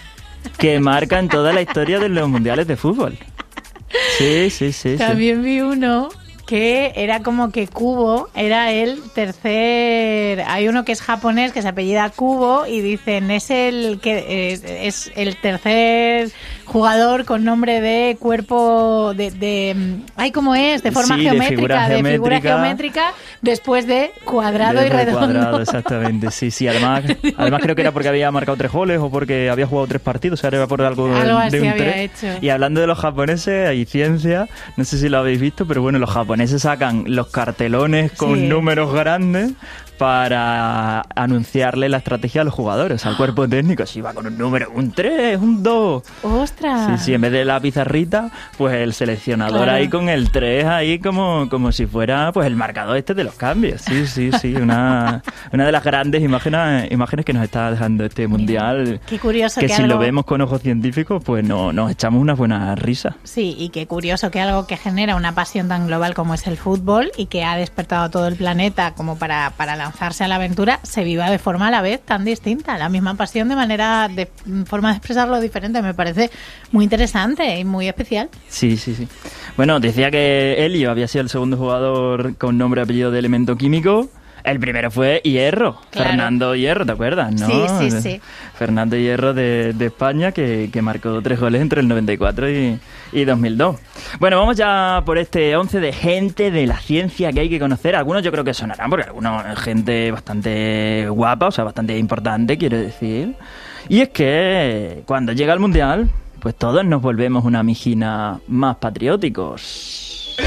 que marca en toda la historia de los mundiales de fútbol. Sí, sí, sí. sí.
También vi uno que era como que Kubo era el tercer... Hay uno que es japonés que se apellida Kubo y dicen es el que es, es el tercer jugador con nombre de cuerpo de... de ay, ¿cómo es? De forma
Sí, de
geométrica,
figura
de figura
geométrica.
geométrica después de cuadrado
De
y redondo.
cuadrado, exactamente, sí, sí. Además, además creo que era porque había marcado tres goles o porque había jugado tres partidos, o sea, era por algo, de-
Algo
de
así
un
había
tres.
hecho.
Y hablando de los japoneses, hay ciencia, no sé si lo habéis visto, pero bueno, los japoneses sacan los cartelones con
Sí.
números grandes para anunciarle la estrategia a los jugadores, al cuerpo técnico. Si va con un número, un tres, un dos.
¡Ostras!
Sí, sí, en vez de la pizarrita, pues el seleccionador
Claro.
ahí con el tres ahí como, como si fuera pues el marcador este de los cambios. Sí, sí, sí, una, una de las grandes imágenes, imágenes que nos está dejando este mundial.
Qué curioso
que
que
si
algo-
lo vemos con ojos científicos, pues no, nos echamos unas buenas risas.
Sí, y qué curioso que algo que genera una pasión tan global como es el fútbol y que ha despertado a todo el planeta como para, para lanzarse a la aventura, se viva de forma a la vez tan distinta. La misma pasión de manera, de forma de expresarlo diferente. Me parece muy interesante y muy especial.
Sí, sí, sí. Bueno, decía que Helio había sido el segundo jugador con nombre y apellido de elemento químico. El primero fue Hierro,
Claro.
Fernando Hierro, ¿te acuerdas? ¿No?
Sí, sí, sí.
Fernando Hierro de, de España, que, que marcó tres goles entre el noventa y cuatro y, y dos mil dos. Bueno, vamos ya por este once de gente de la ciencia que hay que conocer. Algunos yo creo que sonarán, porque algunos es gente bastante guapa, o sea, bastante importante, quiero decir. Y es que cuando llega el Mundial, pues todos nos volvemos una mijina más patrióticos.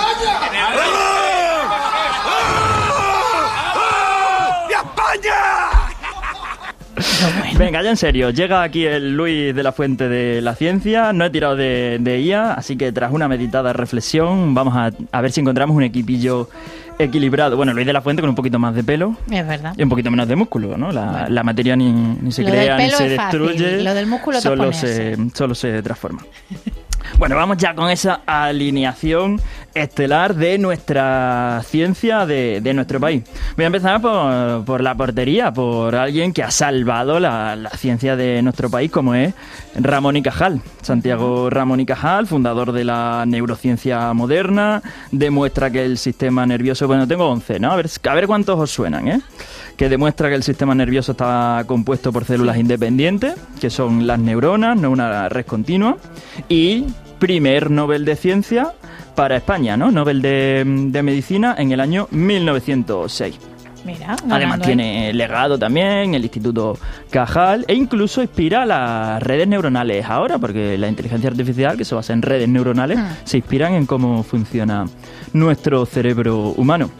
Venga, ya en serio, llega aquí el Luis de la Fuente de la Ciencia, no he tirado de, de I A, así que tras una meditada reflexión vamos a, a ver si encontramos un equipillo equilibrado. Bueno, Luis de la Fuente con un poquito más de pelo
Es verdad.
y un poquito menos de músculo, ¿no? La, la materia ni, ni se
Lo del
crea ni
pelo
se
es fácil,
destruye,
lo del músculo te
solo
pones,
se,
sí.
solo se transforma. Bueno, vamos ya con esa alineación estelar de nuestra ciencia, de, de nuestro país. Voy a empezar por, por la portería, por alguien que ha salvado la, la ciencia de nuestro país, como es Ramón y Cajal. Santiago Ramón y Cajal, fundador de la neurociencia moderna, demuestra que el sistema nervioso... Bueno, tengo once, ¿no? A ver, a ver cuántos os suenan, ¿eh? Que demuestra que el sistema nervioso está compuesto por células independientes, que son las neuronas, no una red continua, y primer Nobel de Ciencia para España, ¿no? Nobel de, de Medicina en el año mil novecientos seis.
Mira,
Además
ganando, ¿eh?
tiene legado también el Instituto Cajal e incluso inspira las redes neuronales ahora, porque la inteligencia artificial, que se basa en redes neuronales,
Hmm.
se inspiran en cómo funciona nuestro cerebro humano.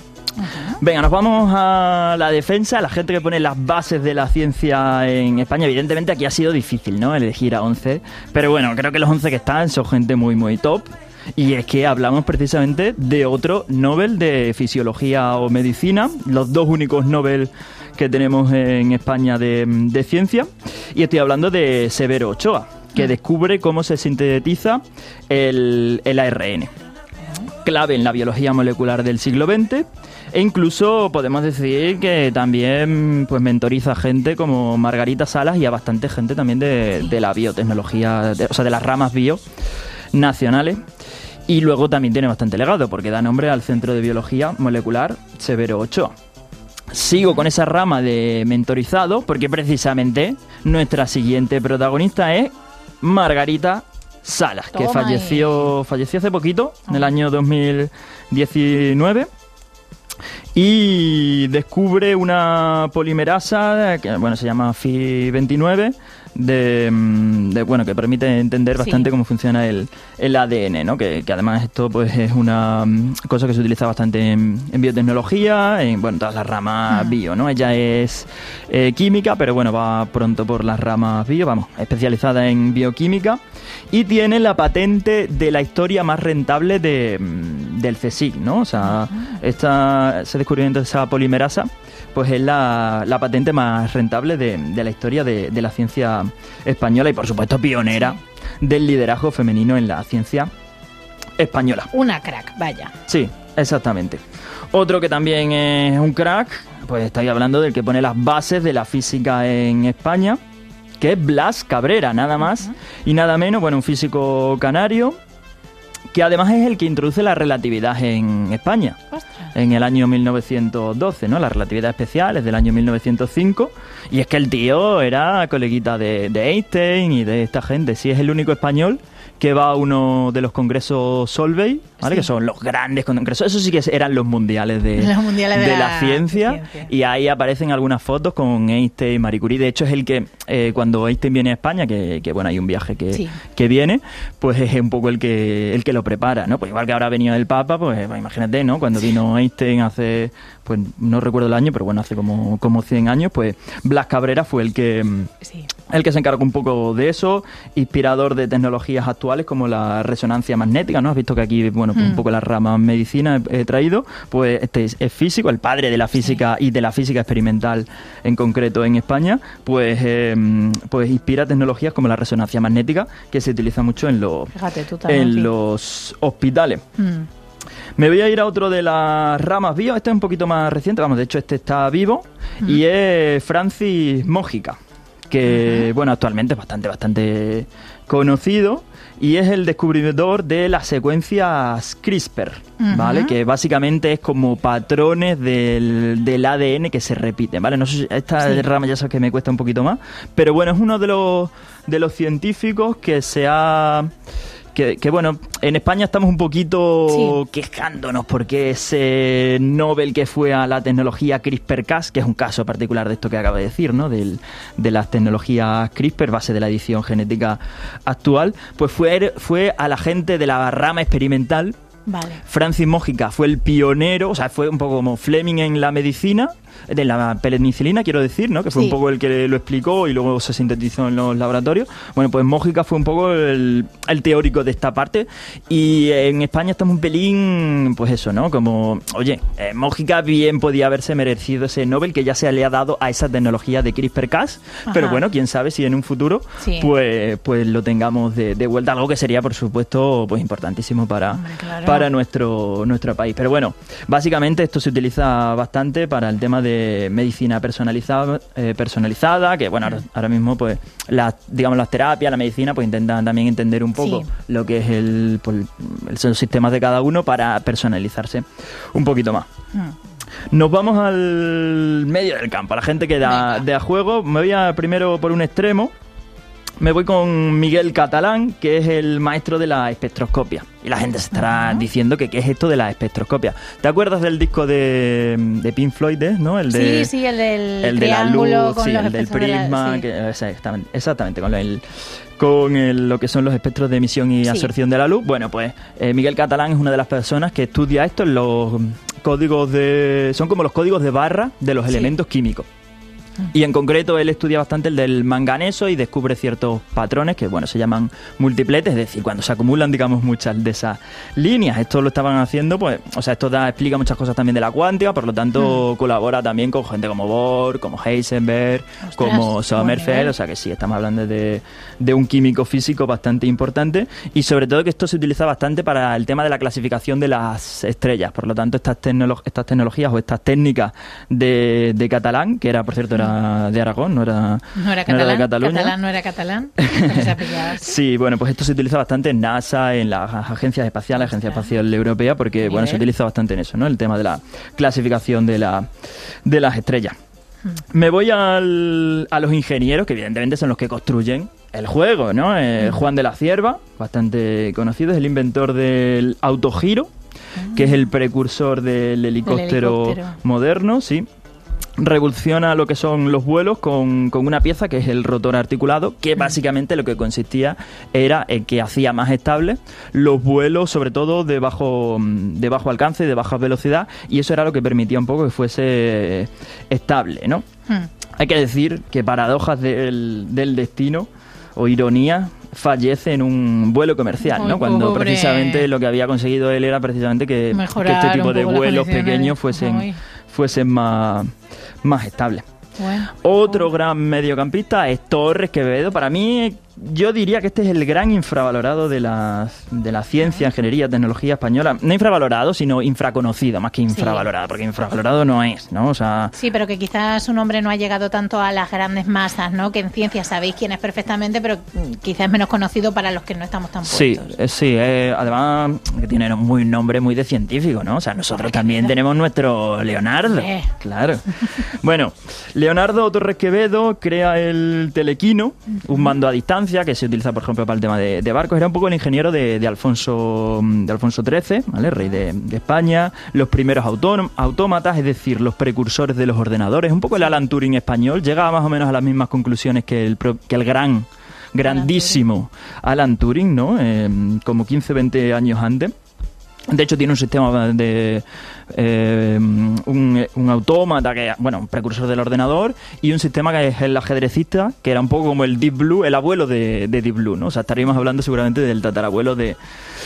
Venga, nos vamos a la defensa, la gente que pone las bases de la ciencia en España. Evidentemente aquí ha sido difícil, ¿no?, elegir a once, pero bueno, creo que los once que están son gente muy, muy top. Y es que hablamos precisamente de otro Nobel de Fisiología o Medicina, los dos únicos Nobel que tenemos en España de, de ciencia. Y estoy hablando de Severo Ochoa, que descubre cómo se sintetiza el, el A R N. Clave en la biología molecular del siglo veinte, e incluso podemos decir que también pues mentoriza gente como Margarita Salas y a bastante gente también de, de la biotecnología, de, o sea, de las ramas bio nacionales. Y luego también tiene bastante legado, porque da nombre al Centro de Biología Molecular Severo Ochoa. Sigo con esa rama de mentorizado, porque precisamente nuestra siguiente protagonista es Margarita Salas, que
Toma
falleció, falleció hace poquito, en el año dos mil diecinueve. Y descubre una polimerasa que bueno se llama F I veintinueve, de, de bueno que permite entender bastante
Sí.
cómo funciona el, el A D N, ¿no? Que, que además esto pues es una mm, cosa que se utiliza bastante en, en biotecnología, en bueno todas las ramas
Mm.
bio, ¿no? Ella es eh, química, pero bueno va pronto por las ramas bio, vamos, especializada en bioquímica, y tiene la patente de la historia más rentable de, mm, del CSIC, ¿no? O sea, esta, ese descubrimiento de esa polimerasa pues es la, la patente más rentable de, de la historia de, de la ciencia española y por supuesto pionera del liderazgo femenino en la ciencia española.
Una crack, vaya.
Sí, exactamente. Otro que también es un crack, pues estoy hablando del que pone las bases de la física en España, que es Blas Cabrera, nada más y nada menos, bueno, un físico canario, que además es el que introduce la relatividad en España.
Ostras.
En el año mil novecientos doce, ¿no? La relatividad especial es del año mil novecientos cinco. Y es que el tío era coleguita de, de Einstein y de esta gente. Sí, es el único español que va a uno de los congresos Solvay, ¿vale?
Sí.
Que son los grandes congresos. Eso sí que eran los mundiales de,
Los mundiales de
de la,
la
ciencia.
ciencia.
Y ahí aparecen algunas fotos con Einstein y Marie Curie. De hecho, es el que, eh, cuando Einstein viene a España, que, que bueno, hay un viaje que,
Sí.
que viene, pues es un poco el que el que lo prepara, ¿no? Pues igual que ahora ha venido el Papa, pues, pues imagínate, ¿no? Cuando vino Einstein hace, pues no recuerdo el año, pero bueno, hace como, como cien años, pues Blas Cabrera fue el que,
Sí.
el que se encargó un poco de eso, inspirador de tecnologías actuales como la resonancia magnética, ¿no? Has visto que aquí, bueno, pues
Mm.
un poco la rama medicina he, he traído, pues este es, es físico, el padre de la física y de la física experimental en concreto en España, pues, eh, pues inspira tecnologías como la resonancia magnética, que se utiliza mucho en los,
Fíjate tú también.
en
sí.
los hospitales.
Mm.
Me voy a ir a otro de las ramas bio. Este es un poquito más reciente, vamos, de hecho este está vivo,
Mm.
y es Francis Mójica, que, bueno, actualmente es bastante, bastante conocido, y es el descubridor de las secuencias CRISPR, ¿vale?
Ujú.
Que básicamente es como patrones del, del A D N que se repiten, ¿vale? No sé si esta
Sí.
rama ya sabes que me cuesta un poquito más, pero bueno, es uno de los, de los científicos que se ha... Que, que bueno, en España estamos un poquito
Sí.
quejándonos porque ese Nobel que fue a la tecnología CRISPR-Cas, que es un caso particular de esto que acabo de decir, ¿no? Del, de las tecnologías CRISPR, base de la edición genética actual, pues fue, fue a la gente de la rama experimental.
Vale.
Francis Mójica fue el pionero, o sea, fue un poco como Fleming en la medicina, de la penicilina, quiero decir, ¿no? Que fue
Sí.
un poco el que lo explicó y luego se sintetizó en los laboratorios. Bueno, pues Mójica fue un poco el, el teórico de esta parte, y en España estamos un pelín, pues eso, ¿no? Como, oye, eh, Mójica bien podía haberse merecido ese Nobel que ya se le ha dado a esa tecnología de CRISPR-Cas, pero
Ajá.
bueno, quién sabe si en un futuro
Sí.
pues, pues lo tengamos de, de vuelta, algo que sería, por supuesto, pues importantísimo para,
Hombre, claro.
para nuestro, nuestro país. Pero bueno, básicamente esto se utiliza bastante para el tema de medicina personalizada, eh, personalizada, que bueno, ahora, ahora mismo pues las, digamos, las terapias, la medicina, pues intentan también entender un poco
Sí.
lo que es el, pues, el- los sistemas de cada uno para personalizarse un poquito más.
Mm.
Nos vamos al medio del campo, a la gente que da,
Venga.
de a juego. Me voy a, primero por un extremo. Me voy con Miguel Catalán, que es el maestro de la espectroscopia. Y la gente se estará
Ajá.
diciendo que qué es esto de la espectroscopia. ¿Te acuerdas del disco de, de Pink Floyd, eh? ¿no? El de,
Sí, sí, el del
el de la
triángulo
luz,
con
sí,
los
el del
espectros de la-
prisma,
sí.
que- exactamente, exactamente, con el con el- lo que son los espectros de emisión y
Sí.
absorción de la luz. Bueno, pues eh, Miguel Catalán es una de las personas que estudia esto en los códigos de... Son como los códigos de barra de los
Sí.
elementos químicos. Y en concreto él estudia bastante el del manganeso y descubre ciertos patrones que, bueno, se llaman multipletes, es decir, cuando se acumulan, digamos, muchas de esas líneas. Esto lo estaban haciendo, pues, o sea, esto da, explica muchas cosas también de la cuántica, por lo tanto colabora también con gente como Bohr, como Heisenberg,
Ostras,
como
buen
Sommerfeld,
nivel.
o sea que sí, estamos hablando de, de un químico físico bastante importante, y sobre todo que esto se utiliza bastante para el tema de la clasificación de las estrellas. Por lo tanto, estas, tecnolo- estas tecnologías o estas técnicas de, de Catalán, que era, por cierto, era de Aragón, no era,
No era catalán,
de Cataluña.
catalán no era catalán, pero se apellidaba así.
Sí, bueno, pues esto se utiliza bastante en NASA, en las agencias espaciales, la Agencia
Ostras.
Espacial Europea, porque,
Qué
bueno, se
nivel.
utiliza bastante en eso, ¿no? El tema de la clasificación de, la, de las estrellas.
Hmm.
Me voy al, a los ingenieros, que evidentemente son los que construyen el juego, ¿no? Eh, Juan de la Cierva, bastante conocido, es el inventor del autogiro, que es el precursor del helicóptero,
helicóptero.
moderno, sí. Revoluciona lo que son los vuelos con, con una pieza que es el rotor articulado, que básicamente lo que consistía era en que hacía más estables los vuelos, sobre todo de bajo, de bajo alcance y de baja velocidad, y eso era lo que permitía un poco que fuese estable, ¿no?
Hmm.
Hay que decir que paradojas del, del destino o ironía, fallece en un vuelo comercial,
Ay,
¿no? Cuando
pobre.
precisamente lo que había conseguido él era precisamente que, que
Mejorar
este tipo
un
de
poco las
vuelos
condiciones.
pequeños fuesen,
Ay.
fuesen más, más estables.
Bueno.
Otro gran mediocampista es Torres Quevedo. Para mí, yo diría que este es el gran infravalorado de la, de la ciencia, ingeniería, tecnología española. No infravalorado, sino infraconocido, más que infravalorado, porque infravalorado no es, ¿no? O sea,
Sí, pero que quizás su nombre no ha llegado tanto a las grandes masas, ¿no? Que en ciencia sabéis quién es perfectamente, pero mm, quizás es menos conocido para los que no estamos tan puestos.
sí, eh, sí, eh, además que tiene muy un nombre muy de científico, ¿no? O sea, nosotros también tenemos nuestro Leonardo,
Sí.
claro. Bueno, Leonardo Torres Quevedo crea el telequino, un mando a distancia que se utiliza, por ejemplo, para el tema de, de barcos. Era un poco el ingeniero de, de Alfonso de Alfonso trece, ¿vale? Rey de, de España. Los primeros autónom- autómatas, es decir, los precursores de los ordenadores. Un poco el Alan Turing español. Llegaba más o menos a las mismas conclusiones que el, pro- que el gran, grandísimo Alan Turing, ¿no? Eh, como quince, veinte años antes. De hecho, tiene un sistema de eh, un, un autómata, que bueno, un precursor del ordenador, y un sistema que es el ajedrecista, que era un poco como el Deep Blue, el abuelo de, de Deep Blue, ¿no? O sea, estaríamos hablando seguramente del tatarabuelo de,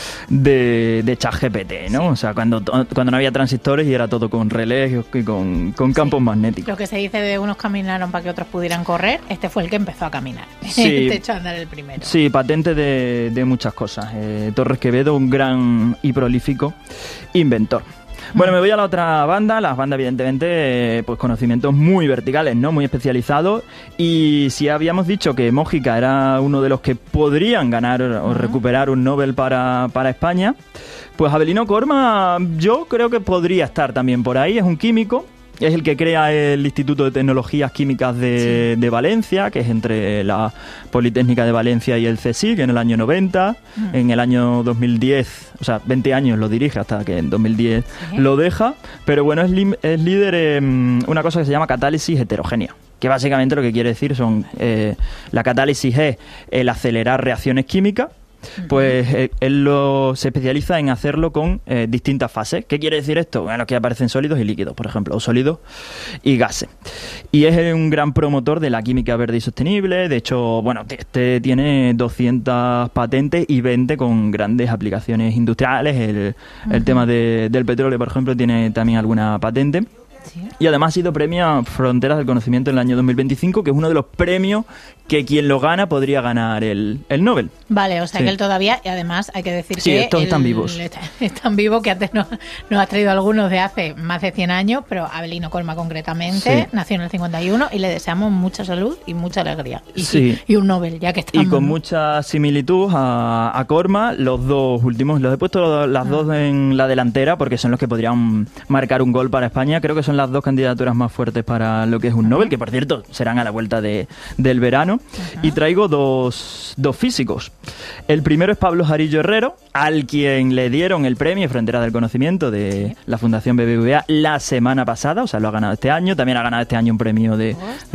de, de ChatGPT, ¿no? Sí. O sea, cuando, cuando no había transistores y era todo con relés y con, con campos sí. magnéticos.
Lo que se dice de unos caminaron para que otros pudieran correr, este fue el que empezó a caminar.
Sí.
Este echó a andar el primero.
Sí, patente de, de muchas cosas. Eh, Torres Quevedo, un gran y prolífico inventor. Bueno, me voy a la otra banda. Las bandas, evidentemente, pues conocimientos muy verticales, ¿no? Muy especializados. Y si habíamos dicho que Mójica era uno de los que podrían ganar o recuperar un Nobel para, para España, pues Avelino Corma yo creo que podría estar también por ahí. Es un químico. Es el que crea el Instituto de Tecnologías Químicas de, sí. de Valencia, que es entre la Politécnica de Valencia y el CSIC, en el año noventa. Mm. En el año dos mil diez, o sea, veinte años lo dirige hasta que en dos mil diez ¿Sí? lo deja. Pero bueno, es, li- es líder en una cosa que se llama catálisis heterogénea, que básicamente lo que quiere decir son... Eh, la catálisis es el acelerar reacciones químicas. Pues eh, él lo, se especializa en hacerlo con eh, distintas fases. ¿Qué quiere decir esto? Bueno, que aparecen sólidos y líquidos, por ejemplo, o sólidos y gases. Y es un gran promotor de la química verde y sostenible. De hecho, bueno, este tiene doscientas patentes y veinte con grandes aplicaciones industriales. El, uh-huh. el tema de, del petróleo, por ejemplo, tiene también alguna patente. Sí. Y además ha sido premio Fronteras del Conocimiento en el año dos mil veinticinco, que es uno de los premios que quien lo gana podría ganar el, el Nobel.
Vale, o sea sí. que él todavía, y además hay que decir
sí,
que...
estos están vivos.
Están vivos, que antes nos, nos ha traído algunos de hace más de cien años, pero Avelino Corma concretamente sí. nació en el cincuenta y uno y le deseamos mucha salud y mucha alegría. Y,
sí.
y un Nobel, ya que estamos...
Y con mucha similitud a, a Corma, los dos últimos, los he puesto las ah. dos en la delantera porque son los que podrían marcar un gol para España. Creo que son las dos candidaturas más fuertes para lo que es un uh-huh. Nobel, que por cierto serán a la vuelta de, del verano. Uh-huh. Y traigo dos, dos físicos. El primero es Pablo Jarillo Herrero, al quien le dieron el premio Fronteras del Conocimiento de sí. la Fundación B B V A la semana pasada, o sea, lo ha ganado este año. También ha ganado este año un premio de,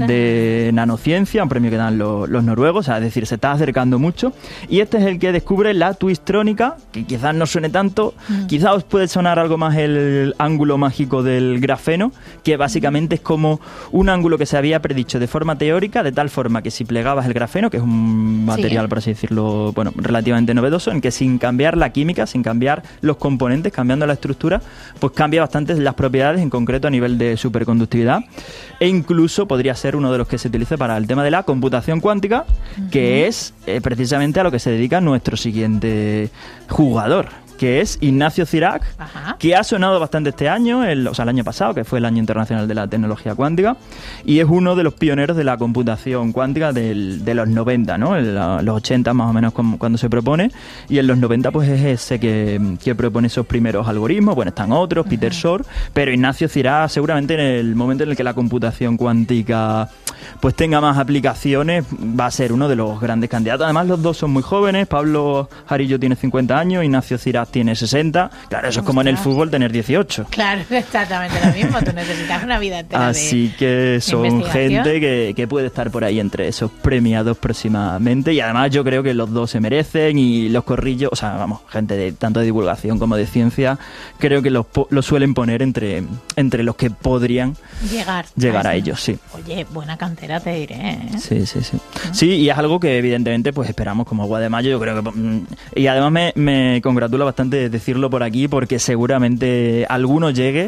de nanociencia, un premio que dan los, los noruegos, o sea, es decir, se está acercando mucho. Y este es el que descubre la twistrónica, que quizás no suene tanto, mm. quizás os puede sonar algo más el ángulo mágico del grafeno, que básicamente es como un ángulo que se había predicho de forma teórica, de tal forma que si plegabas el grafeno, que es un material, sí. por así decirlo, bueno, relativamente novedoso, en que sin cambiar la química, sin cambiar los componentes, cambiando la estructura, pues cambia bastante las propiedades, en concreto a nivel de superconductividad, e incluso podría ser uno de los que se utilice para el tema de la computación cuántica, uh-huh. que es eh, precisamente a lo que se dedica nuestro siguiente jugador, que es Ignacio Cirac, Ajá. que ha sonado bastante este año, el, o sea, el año pasado, que fue el Año Internacional de la Tecnología Cuántica, y es uno de los pioneros de la computación cuántica del, de los noventa, ¿no? En la, los ochenta más o menos cuando se propone, y en los noventa pues es ese que, que propone esos primeros algoritmos. Bueno, están otros, Peter Ajá. Shor, pero Ignacio Cirac seguramente en el momento en el que la computación cuántica pues tenga más aplicaciones va a ser uno de los grandes candidatos. Además los dos son muy jóvenes, Pablo Jarillo tiene cincuenta años, Ignacio Cirac tiene sesenta. Claro, eso es como en el fútbol tener dieciocho.
Claro, exactamente lo mismo. Tú necesitas una vida entera.
Así de, que son gente que, que puede estar por ahí entre esos premiados próximamente. Y además yo creo que los dos se merecen, y los corrillos, o sea, vamos, gente de tanto de divulgación como de ciencia, creo que los, los suelen poner entre, entre los que podrían
llegar,
llegar a, a ellos, sí.
Oye, buena cantera te diré, ¿eh?
Sí, sí, sí. ¿No? Sí, y es algo que evidentemente pues esperamos como agua de mayo. Yo creo que... Y además me, me congratula bastante decirlo por aquí, porque seguramente alguno llegue,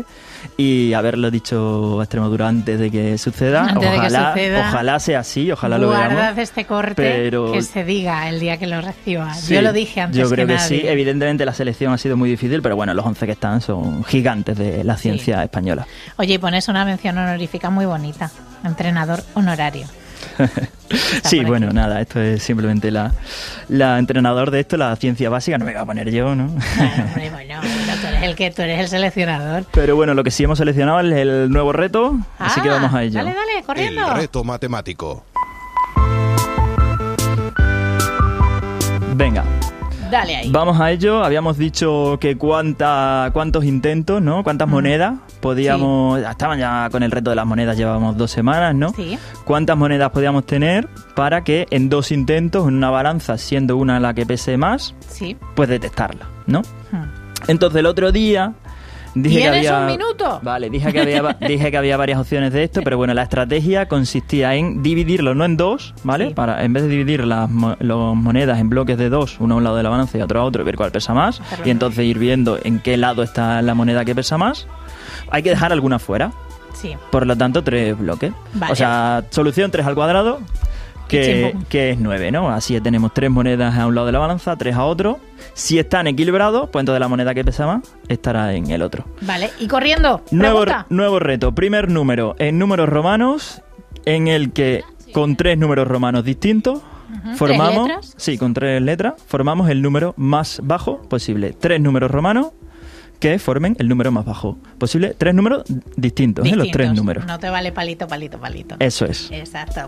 y haberlo dicho a Extremadura antes de que suceda.
Antes
ojalá,
de que suceda,
ojalá sea así, ojalá lo veamos.
Guardad este corte, pero que se diga el día que lo reciba.
Sí,
yo lo dije antes
yo creo
que,
que
nadie.
sí. Evidentemente la selección ha sido muy difícil, pero bueno, los once que están son gigantes de la ciencia sí. española.
Oye, y pones una mención honorífica muy bonita: entrenador honorario.
Sí, bueno, nada, esto es simplemente la, la entrenador de esto, la ciencia básica, no me iba a poner yo, ¿no?
Claro, bueno, bueno, tú eres el que tú eres el seleccionador.
Pero bueno, lo que sí hemos seleccionado es el nuevo reto, ah, así que vamos a ello.
Dale, dale, corriendo.
El reto matemático.
Venga.
Dale ahí.
Vamos a ello. Habíamos dicho que cuánta, cuántos intentos, ¿no? Cuántas mm. monedas podíamos... Sí. Estaban ya con el reto de las monedas, llevábamos dos semanas, ¿no?
Sí.
¿Cuántas monedas podíamos tener para que en dos intentos, en una balanza, siendo una la que pese más,
sí.
pues detectarla, ¿no?
Mm.
Entonces el otro día dije que
¿Tienes
había...
un minuto?
Vale, dije que había va- dije que había varias opciones de esto, pero bueno, la estrategia consistía en dividirlo no en dos, ¿vale?
Sí.
Para en vez de dividir las mo- las monedas en bloques de dos, uno a un lado de la balanza y otro a otro, y ver cuál pesa más,
Hacerlo
y entonces ir viendo en qué lado está la moneda que pesa más. Hay que dejar alguna fuera.
Sí.
Por lo tanto, tres bloques.
Vale.
O sea, solución tres al cuadrado, que,
Chimpum.
que es nueve, ¿no? Así tenemos tres monedas a un lado de la balanza, tres a otro. Si están equilibrados, pues entonces la moneda que pesa más estará en el otro.
Vale, y corriendo.
Nuevo,
Pregunta.
nuevo reto. Primer número en números romanos, en el que con tres números romanos distintos
Ujú,
formamos...
¿tres letras?
Sí, con tres letras, formamos el número más bajo posible. Tres números romanos que formen el número más bajo posible. Tres números distintos, ¿eh? Los tres
Distintos.
números.
No te vale palito, palito, palito.
Eso es.
Exacto.